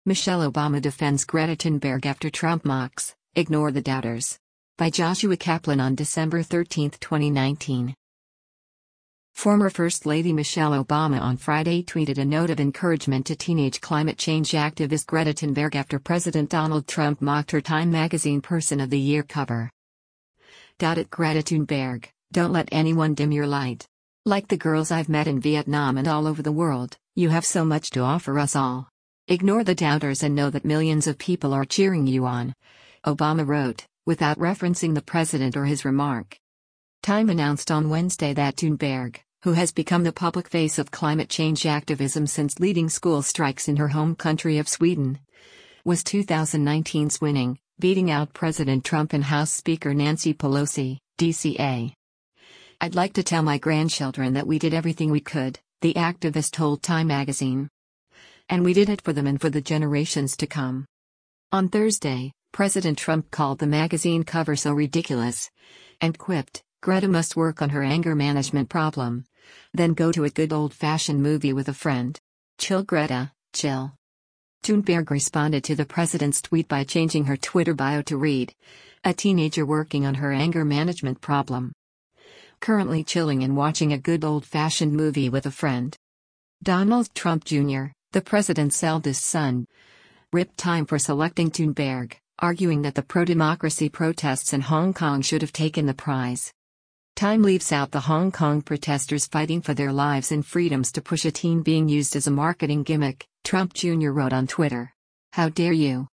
Michelle Obama defends Greta Thunberg after Trump mocks, "Ignore the doubters." By Joshua Kaplan on December 13, 2019. Former First Lady Michelle Obama on Friday tweeted a note of encouragement to teenage climate change activist Greta Thunberg after President Donald Trump mocked her Time magazine Person of the Year cover. At Greta Thunberg, don't let anyone dim your light. Like the girls I've met in Vietnam and all over the world, you have so much to offer us all. Ignore the doubters and know that millions of people are cheering you on, Obama wrote, without referencing the president or his remark. Time announced on Wednesday that Thunberg, who has become the public face of climate change activism since leading school strikes in her home country of Sweden, was 2019's winning, beating out President Trump and House Speaker Nancy Pelosi, DCA. "I'd like to tell my grandchildren that we did everything we could," the activist told Time magazine. "And we did it for them and for the generations to come." On Thursday, President Trump called the magazine cover so ridiculous, and quipped, "Greta must work on her anger management problem. Then go to a good old-fashioned movie with a friend. Chill, Greta, chill." Thunberg responded to the president's tweet by changing her Twitter bio to read, "A teenager working on her anger management problem. Currently chilling and watching a good old-fashioned movie with a friend." Donald Trump Jr., the president's eldest son, ripped Time for selecting Thunberg, arguing that the pro-democracy protests in Hong Kong should have taken the prize. Time leaves out the Hong Kong protesters fighting for their lives and freedoms to push a teen being used as a marketing gimmick, Trump Jr. wrote on Twitter. "How dare you?